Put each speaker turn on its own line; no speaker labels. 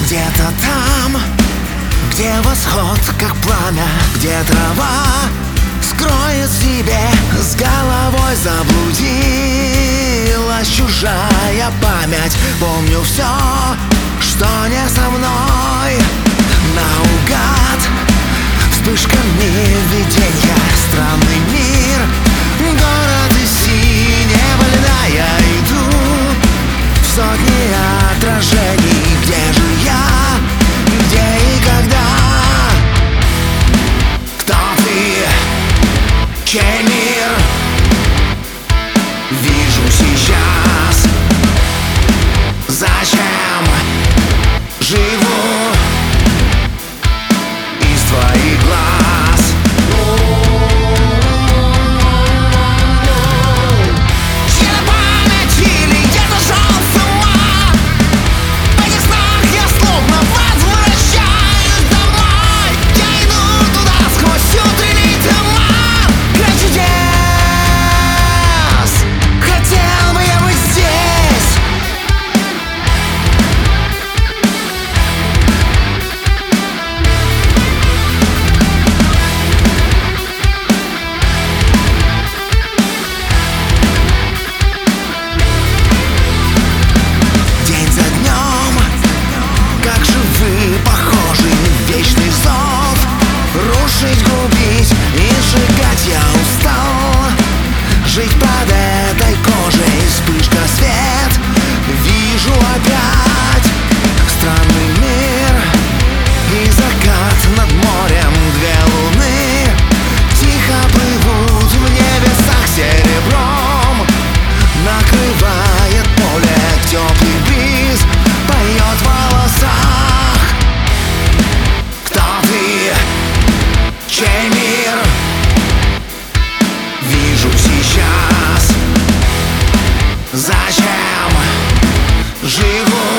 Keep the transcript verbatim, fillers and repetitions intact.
Где-то там, где восход, как пламя, где трава скроет себе, с головой заблудилась чужая память. Помню все, что не со мной, наугад вспышками виденья. Странный мир, город из синего льда. Я иду в сотни отражений. Где же я? Где и когда? Кто ты? Чей мир? Вижу сейчас. Зачем живу из твоих глаз? Чья память или где-то шел с ума? В этих снах я словно возвращаюсь домой. Я иду туда сквозь утренний туман. Край чудес, хотел бы я быть здесь. День за днем, как же вы похожи. Вечный зов, рушить, губить и сжигать. Я устал жить под этой кожей. Вспышка, свет, вижу опять странный мир и закат над морем. Две луны тихо плывут в небесах серебром. Накрывает поле, теплый бриз поет в волосах. Кто ты? Чей мир? Вижу сейчас. Зачем живу